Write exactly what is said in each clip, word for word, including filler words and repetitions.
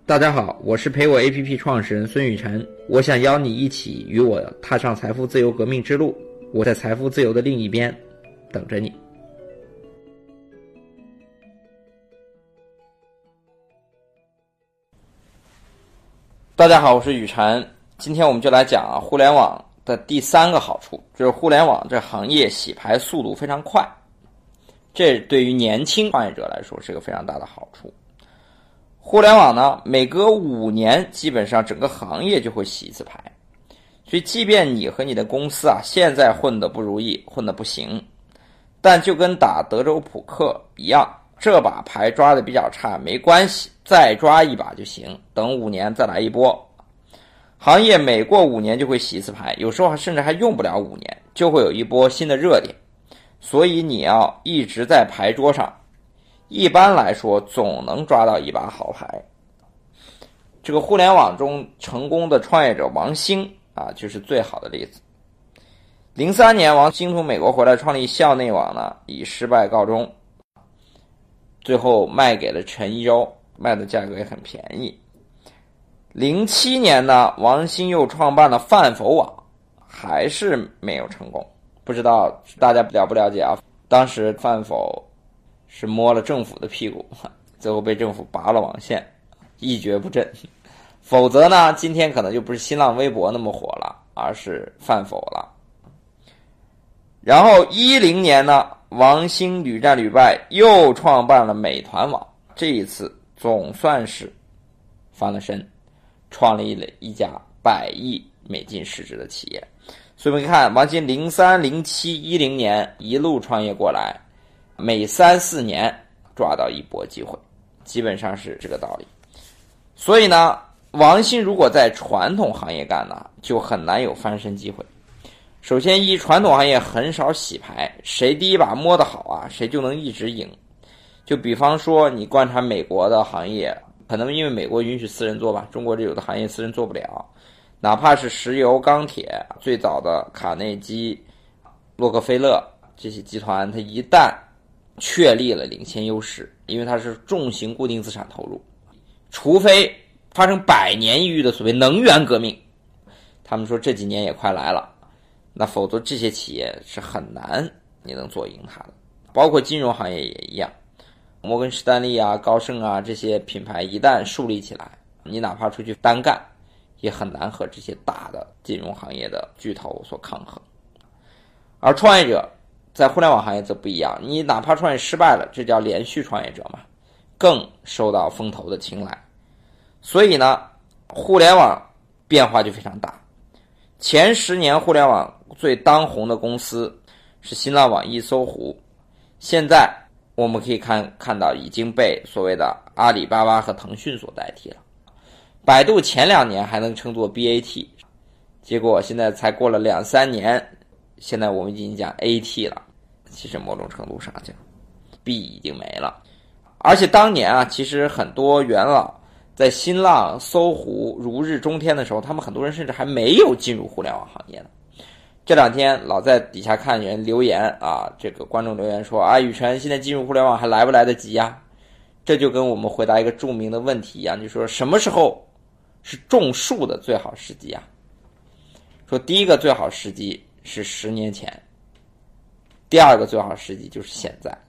大家好，我是陪我 A P P 创始人孙雨晨，我想邀你一起与我踏上财富自由革命之路，我在财富自由的另一边等着你。大家好，我是雨晨，今天我们就来讲啊，互联网的第三个好处，就是互联网这行业洗牌速度非常快，这对于年轻创业者来说是个非常大的好处。互联网呢，每隔五年基本上整个行业就会洗一次牌，所以即便你和你的公司啊现在混得不如意，混得不行，但就跟打德州扑克一样，这把牌抓得比较差没关系，再抓一把就行，等五年再来一波。行业每过五年就会洗一次牌，有时候甚至还用不了五年，就会有一波新的热点，所以你要一直在牌桌上，一般来说总能抓到一把好牌。这个互联网中成功的创业者王兴啊，就是最好的例子。零三年王兴从美国回来创立校内网呢，以失败告终，最后卖给了陈一舟，卖的价格也很便宜。零七年呢，王兴又创办了饭否网，还是没有成功。不知道大家了不了解啊？当时饭否是摸了政府的屁股，最后被政府拔了网线，一蹶不振。否则呢，今天可能就不是新浪微博那么火了，而是饭否了。然后一零年呢，王兴屡战屡败，又创办了美团网，这一次总算是翻了身，创立了一家百亿美金市值的企业。所以我们看王兴零三、零七、一零年一路创业过来，每三四年抓到一波机会，基本上是这个道理。所以呢，王兴如果在传统行业干呢，就很难有翻身机会。首先一，传统行业很少洗牌，谁第一把摸得好啊，谁就能一直赢。就比方说你观察美国的行业，可能因为美国允许私人做吧，中国这有的行业私人做不了。哪怕是石油、钢铁，最早的卡内基、洛克菲勒这些集团，它一旦确立了领先优势，因为它是重型固定资产投入，除非发生百年一遇的所谓能源革命，他们说这几年也快来了，那否则这些企业是很难你能做赢它的。包括金融行业也一样，摩根士丹利啊、高盛啊这些品牌一旦树立起来，你哪怕出去单干也很难和这些大的金融行业的巨头所抗衡。而创业者在互联网行业则不一样，你哪怕创业失败了，这叫连续创业者嘛，更受到风投的青睐。所以呢，互联网变化就非常大。前十年互联网最当红的公司是新浪、网易、搜狐，现在我们可以看看到已经被所谓的阿里巴巴和腾讯所代替了。百度前两年还能称作 B A T， 结果现在才过了两三年，现在我们已经讲 A T 了。其实某种程度上讲 B 已经没了。而且当年啊，其实很多元老在新浪、搜狐如日中天的时候，他们很多人甚至还没有进入互联网行业呢。这两天老在底下看人留言啊，这个观众留言说啊，雨晨现在进入互联网还来不来得及呀？这就跟我们回答一个著名的问题一样，就说什么时候是种树的最好时机啊？说第一个最好时机是十年前，第二个最好时机就是现在。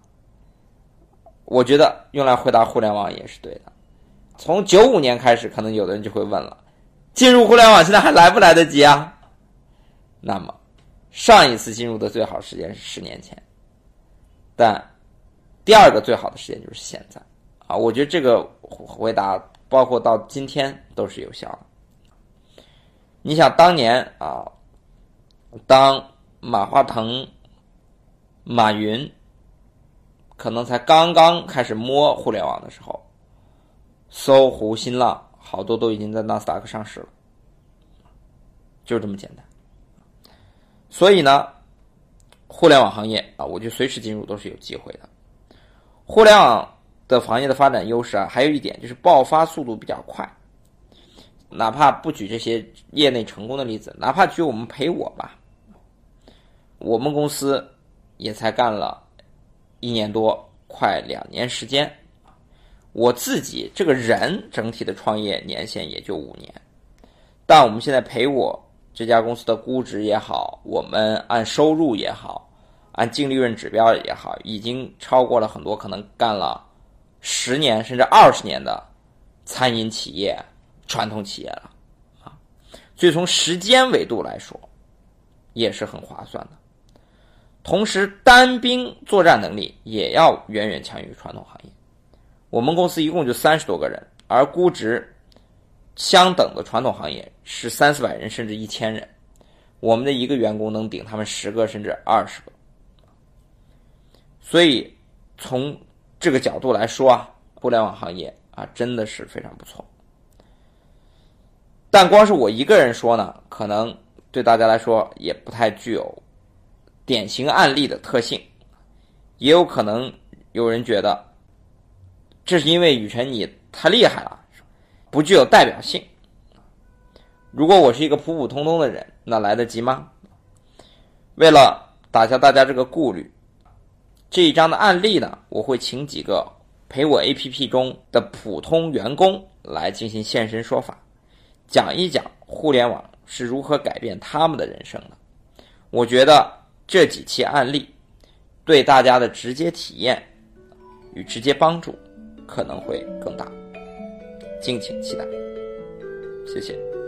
我觉得用来回答互联网也是对的。从九五年开始，可能有的人就会问了，进入互联网现在还来不来得及啊？那么上一次进入的最好时间是十年前，但第二个最好的时间就是现在啊！我觉得这个回答包括到今天都是有效的。你想当年啊，当马化腾、马云可能才刚刚开始摸互联网的时候，搜狐、新浪好多都已经在纳斯达克上市了，就这么简单。所以呢，互联网行业啊，我觉得随时进入都是有机会的。互联网的行业的发展优势啊，还有一点就是爆发速度比较快。哪怕不举这些业内成功的例子，哪怕举我们陪我吧，我们公司也才干了一年多，快两年时间， 我自己这个人整体的创业年限也就五年，但我们现在陪我这家公司的估值也好，我们按收入也好，按净利润指标也好，已经超过了很多可能干了十年甚至二十年的餐饮企业、传统企业了啊。所以从时间维度来说，也是很划算的。同时，单兵作战能力也要远远强于传统行业。我们公司一共就三十多个人，而估值相等的传统行业是三四百人甚至一千人，我们的一个员工能顶他们十个甚至二十个。所以从这个角度来说啊，互联网行业啊真的是非常不错。但光是我一个人说呢，可能对大家来说也不太具有典型案例的特性，也有可能有人觉得这是因为宇晨你太厉害了，不具有代表性。如果我是一个普普通通的人，那来得及吗？为了打消大家这个顾虑，这一章的案例呢，我会请几个陪我 A P P 中的普通员工来进行现身说法，讲一讲互联网是如何改变他们的人生的。我觉得这几期案例对大家的直接体验与直接帮助可能会更大，敬请期待。谢谢。